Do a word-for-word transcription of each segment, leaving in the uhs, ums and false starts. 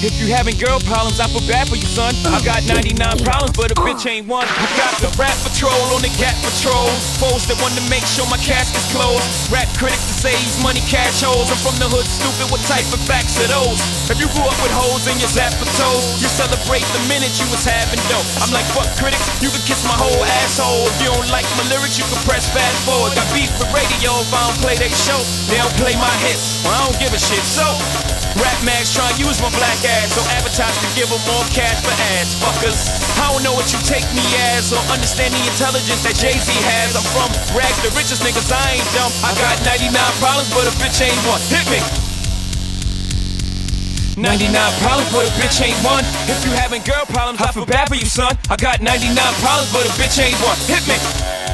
If you having girl problems, I feel bad for you, son. I got ninety-nine problems, but a bitch ain't one. I got the rap patrol on the Gap patrol. Foes that want to make sure my cask is closed. Rap critics that say he's money cash holes. I'm from the hood, stupid, what type of facts are those? If you grew up with hoes in your zap for toes, you celebrate the minute you was having dope. I'm like, fuck critics, you can kiss my whole asshole. If you don't like my lyrics, you can press fast forward. Got beef with radio if I don't play they show. They don't play my hits, well I don't give a shit. So Rap mags try and use my black ass so advertisers can give them more cash for ads, fuckers. I don't know what you take me as or understand the intelligence that Jay-Z has. I'm from rags, the richest niggas, I ain't dumb. I got ninety-nine problems, but a bitch ain't one. Hit me! ninety-nine problems, but a bitch ain't one. If you having girl problems, I feel bad for you, son. I got ninety-nine problems, but a bitch ain't one. Hit me!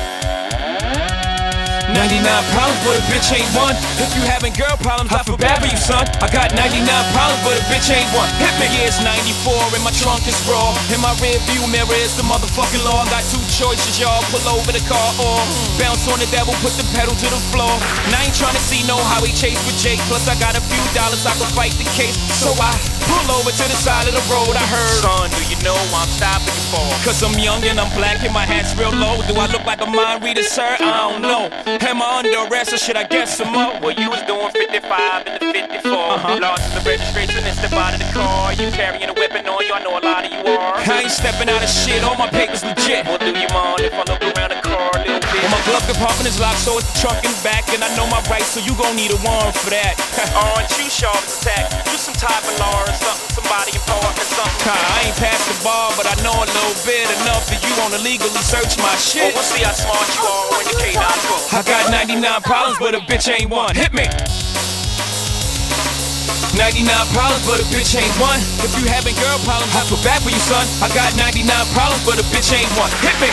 ninety-nine problems, but a bitch ain't one. If you having girl problems, I feel bad for you, son. I got ninety-nine problems, but a bitch ain't one. Hit me. Yeah, it's ninety-four and my trunk is raw. In my rear view mirror is the motherfucking law. Got two choices, y'all. Pull over the car or bounce on the devil, put the pedal to the floor. And I ain't trying to see no highway chase with Jake. Plus I got a few dollars, I can fight the case. So I pull over to the side of the road. I heard, son, do you know I'm stopping you for? Cause I'm young and I'm black and my hat's real low. Do I look like a mind reader, sir? I don't know. Am I under arrest or should I get some more? Well, you was doing fifty-five in the fifty-four. Uh-huh. Lost in the registration and step out of the car. You carrying a weapon on you, I know a lot of you are. I ain't stepping out of shit, all my papers legit. Well, do you mind if I look around the car a little bit? Well, my glove compartment is locked, so it's the trunk and back. And I know my rights, so you gon' need a warrant for that. Aren't you sharp as attack? You some type of law or something, somebody important or something. I ain't past the bar, but I know a little bit enough that you wanna legally search my shit. Oh, we'll see how smart you are in the K nine book. I got ninety-nine problems, but a bitch ain't one. Hit me! ninety-nine problems, but a bitch ain't one. If you having girl problems, I feel bad for you, son. I got ninety-nine problems, but a bitch ain't one. Hit me!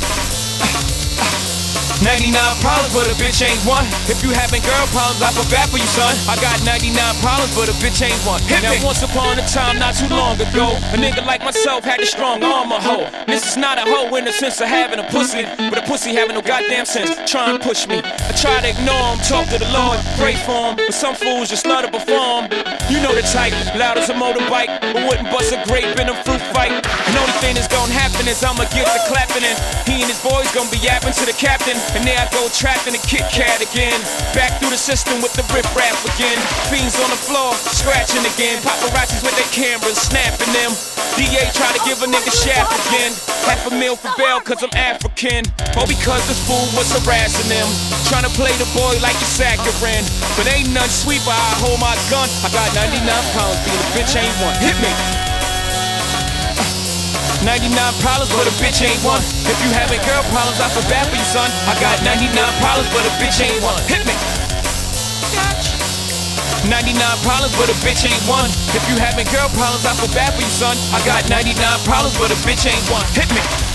ninety-nine problems, but a bitch ain't one. If you having girl problems, I feel bad for you, son. I got ninety-nine problems, but a bitch ain't one. Hit now, me. Once upon a time, not too long ago, a nigga like myself had a strong arm, a hoe. This is not a hoe in the sense of having a pussy, but a pussy having no goddamn sense. Try and push me. I try to ignore him, talk to the Lord, pray for him, but some fools just love to perform. You know the type, loud as a motorbike, but wouldn't bust a grape in a fruit fight. And only thing that's gonna happen is I'ma get the clapping, and he and his boys gonna be yapping to the captain. And there I go trapped in a Kit Kat again. Back through the system with the rip rap again. Fiends on the floor, scratching again. Paparazzis with their cameras, snapping them. D A try to give a nigga shaft again. Half a meal for bail cause I'm African. Or because this fool was harassing them. Trying to play the boy like a saccharine. But ain't none sweet, but I hold my gun. I got ninety-nine pounds, being a bitch ain't one. Hit me! ninety-nine problems, but a bitch ain't one. If you having girl problems, I feel bad for you, son. I got ninety-nine problems, but a bitch ain't one. Hit me! ninety-nine problems, but a bitch ain't one. If you having girl problems, I feel bad for you, son. I got ninety-nine problems, but a bitch ain't one. Hit me!